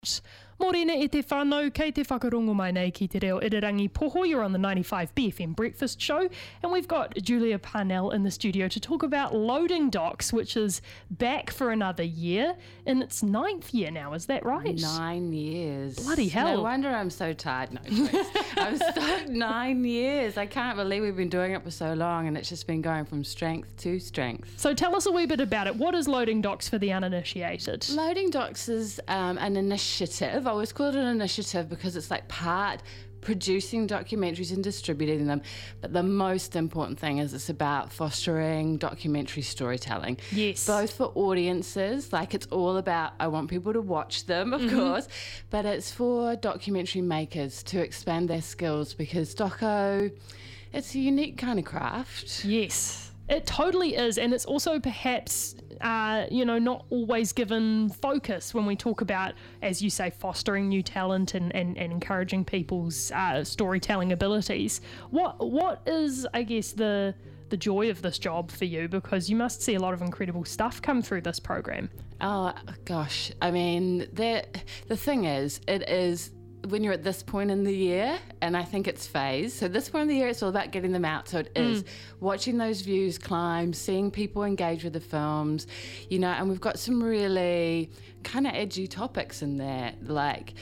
Morena e te whānau, kei te whakarongo mai nei ki te reo Irirangi Poho. You're on the 95 BFM Breakfast Show, and we've got Julia Parnell in the studio to talk about Loading Docks, which is back for another year, in its 9th year now, is that right? 9 years. Bloody hell. No wonder I'm so tired. No, jokes. I'm stoked. 9 years. I can't believe we've been doing it for so long, and it's just been going from strength to strength. So tell us a wee bit about it. What is Loading Docks for the uninitiated? Loading Docks is an initiative. I always call it an initiative because it's like part producing documentaries and distributing them, but the most important thing is it's about fostering documentary storytelling. Yes. Both for audiences, like it's all about, I want people to watch them, of course, but it's for documentary makers to expand their skills because doco, it's a unique kind of craft. Yes. It totally is, and it's also perhaps, not always given focus when we talk about, as you say, fostering new talent and encouraging people's storytelling abilities. What is, I guess, the joy of this job for you? Because you must see a lot of incredible stuff come through this program. Oh, gosh. I mean, the thing is, it is when you're at this point in the year, and I think it's phased. So this point in the year, it's all about getting them out. So it is watching those views climb, seeing people engage with the films, and we've got some really kind of edgy topics in there, like,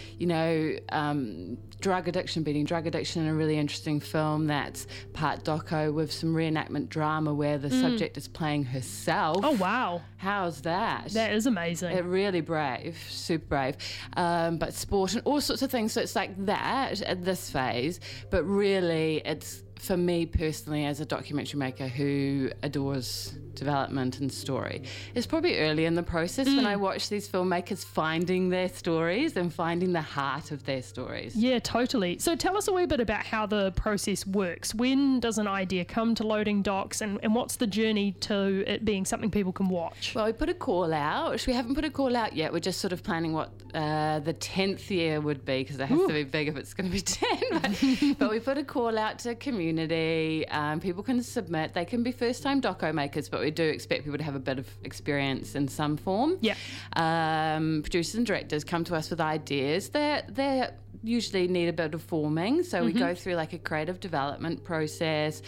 drug addiction, beating drug addiction, a really interesting film that's part doco with some reenactment drama where the subject is playing herself. Oh, wow. How's that? That is amazing. It really brave, super brave. But sport and all sorts of things. So it's like that at this phase, but really it's, for me personally, as a documentary maker who adores development and story, it's probably early in the process when I watch these filmmakers finding their stories and finding the heart of their stories. Yeah, totally. So tell us a wee bit about how the process works. When does an idea come to Loading Docks, and what's the journey to it being something people can watch? Well, we put a call out. We haven't put a call out yet. We're just sort of planning what the 10th year would be, because it has to be big if it's going to be 10. But we put a call out to community. People can submit. They can be first-time doco makers, but we do expect people to have a bit of experience in some form. Yeah. Producers and directors come to us with ideas. They usually need a bit of forming, so we go through like a creative development process,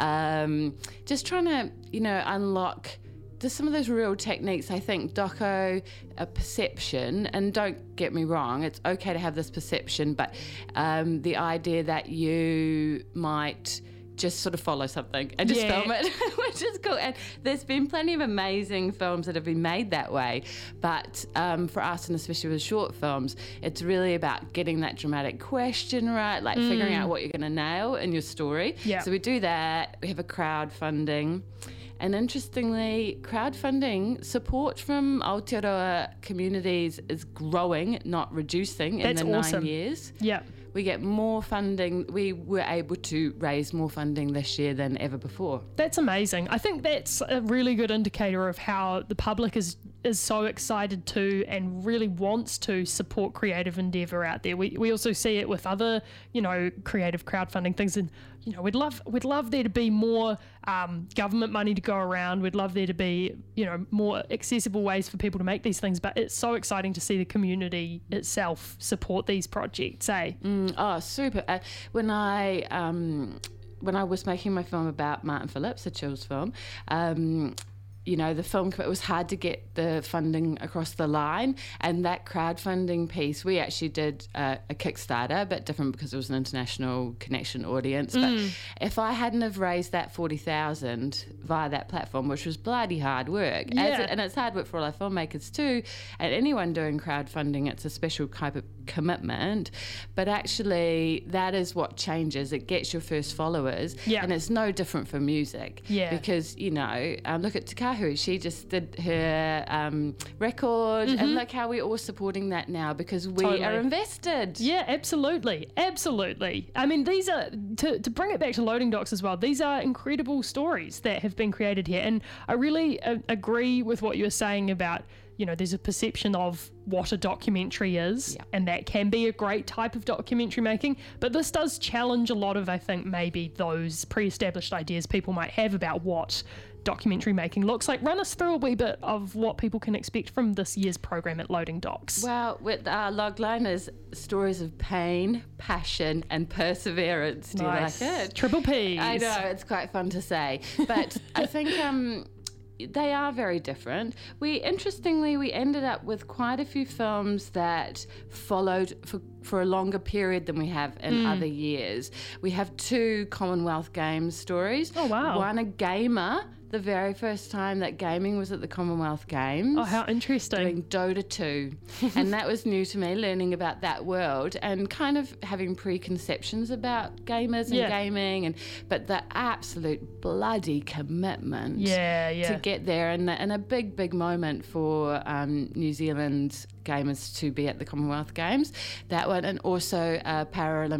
just trying to, unlock just some of those real techniques. I think doco, a perception, and don't get me wrong, it's okay to have this perception, but the idea that you might just sort of follow something and just film it, which is cool. And there's been plenty of amazing films that have been made that way. But for us, and especially with short films, it's really about getting that dramatic question right, like figuring out what you're going to nail in your story. Yeah. So we do that. We have a crowdfunding. And interestingly, crowdfunding support from Aotearoa communities is growing, not reducing, in the 9 years. Yeah. We get more funding. We were able to raise more funding this year than ever before. That's amazing. I think that's a really good indicator of how the public is so excited to and really wants to support creative endeavour out there. We also see it with other, creative crowdfunding things, and we'd love there to be more government money to go around. We'd love there to be more accessible ways for people to make these things. But it's so exciting to see the community itself support these projects. Oh, super! When I was making my film about Martin Phillips, a Chills film. The film, it was hard to get the funding across the line, and that crowdfunding piece, we actually did a Kickstarter, a bit different because it was an international connection audience. But if I hadn't have raised that 40,000 via that platform, which was bloody hard work, and it's hard work for all our filmmakers too, and anyone doing crowdfunding, it's a special type of commitment. But actually, that is what changes. It gets your first followers, and it's no different for music. Yeah. Because look at Takahu. She just did her record, and look how we're all supporting that now because we are invested. Yeah, absolutely. I mean, these are, to bring it back to Loading Docks as well, these are incredible stories that have been created here. And I really agree with what you're saying about, there's a perception of what a documentary is, and that can be a great type of documentary making, but this does challenge a lot of, I think, maybe those pre-established ideas people might have about what documentary making looks like. Run us through a wee bit of what people can expect from this year's program at Loading Docs. Well, with our logline is stories of pain, passion, and perseverance. Do Nice. you like it? Triple P's. I know, it's quite fun to say. But I think they are very different. We ended up with quite a few films that followed for a longer period than we have in other years. We have 2 Commonwealth Games stories. Oh, wow. One, a gamer, the very first time that gaming was at the Commonwealth Games. Oh, how interesting. Doing Dota 2. And that was new to me, learning about that world and kind of having preconceptions about gamers and gaming, but the absolute bloody commitment to get there, and a big moment for New Zealand gamers to be at the Commonwealth Games. That one, and also a para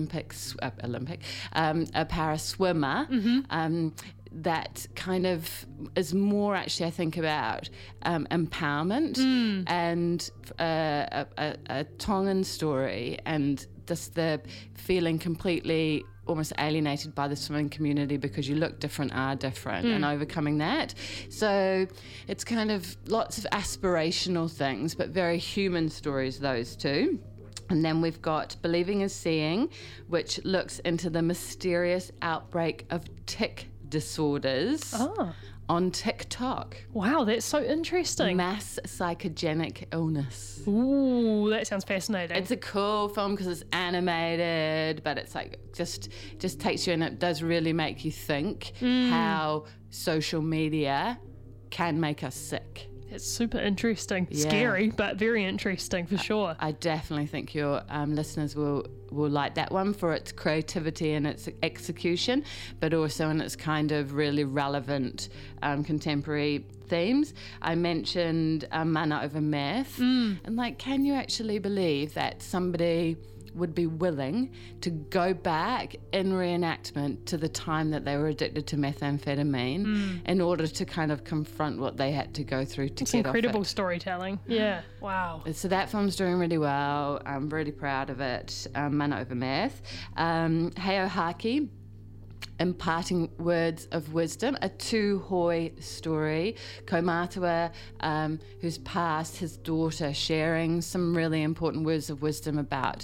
swimmer. That kind of is more actually, I think, about empowerment and a Tongan story, and just the feeling completely almost alienated by the swimming community because you look different, are different, and overcoming that. So it's kind of lots of aspirational things, but very human stories, those 2. And then we've got Believing is Seeing, which looks into the mysterious outbreak of tic disorders on TikTok. Wow, that's so interesting. Mass psychogenic illness. Ooh, that sounds fascinating. It's a cool film because it's animated, but it's like just takes you, and it does really make you think how social media can make us sick. It's super interesting. Scary, but very interesting for sure. I definitely think your listeners will like that one for its creativity and its execution, but also in its kind of really relevant contemporary themes. I mentioned Mana Over Meth, and like, can you actually believe that somebody would be willing to go back in reenactment to the time that they were addicted to methamphetamine in order to kind of confront what they had to go through to It's get incredible off it. storytelling. Yeah, wow. So that film's doing really well. I'm really proud of it. Mana Over Meth. Heo Haki, Imparting Words of Wisdom, a Tūhoi story. Kaumatua, who's passed, his daughter, sharing some really important words of wisdom about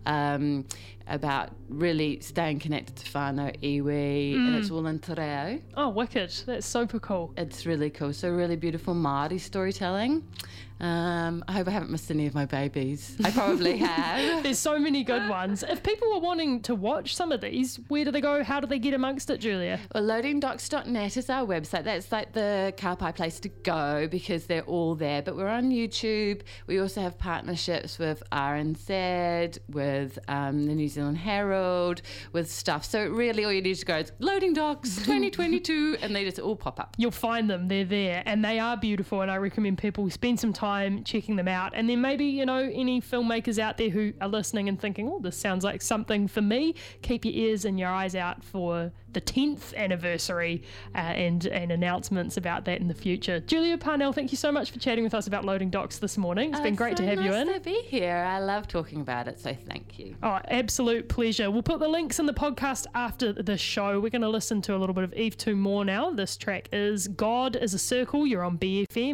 really staying connected to whānau iwi, and it's all in te reo. Oh, wicked. That's super cool. It's really cool. So really beautiful Māori storytelling. I hope I haven't missed any of my babies. I probably have. There's so many good ones. If people are wanting to watch some of these, where do they go? How do they get amongst it, Julia? Well, loadingdocs.net is our website. That's like the Kaupai place to go because they're all there. But we're on YouTube. We also have partnerships with RNZ, with the New Zealand Herald, with stuff. So really all you need to go is Loading Docs 2022 and they just all pop up. You'll find them. They're there and they are beautiful, and I recommend people spend some time checking them out. And then maybe, any filmmakers out there who are listening and thinking, oh, this sounds like something for me, keep your ears and your eyes out for the 10th anniversary and announcements about that in the future. Julia Parnell, thank you so much for chatting with us about Loading Docs this morning. It's been great to have you in. Nice to be here. I love talking about it, so thank you. Oh, absolute pleasure. We'll put the links in the podcast after the show. We're going to listen to a little bit of Eve 2 More now. This track is God is a Circle. You're on BFM.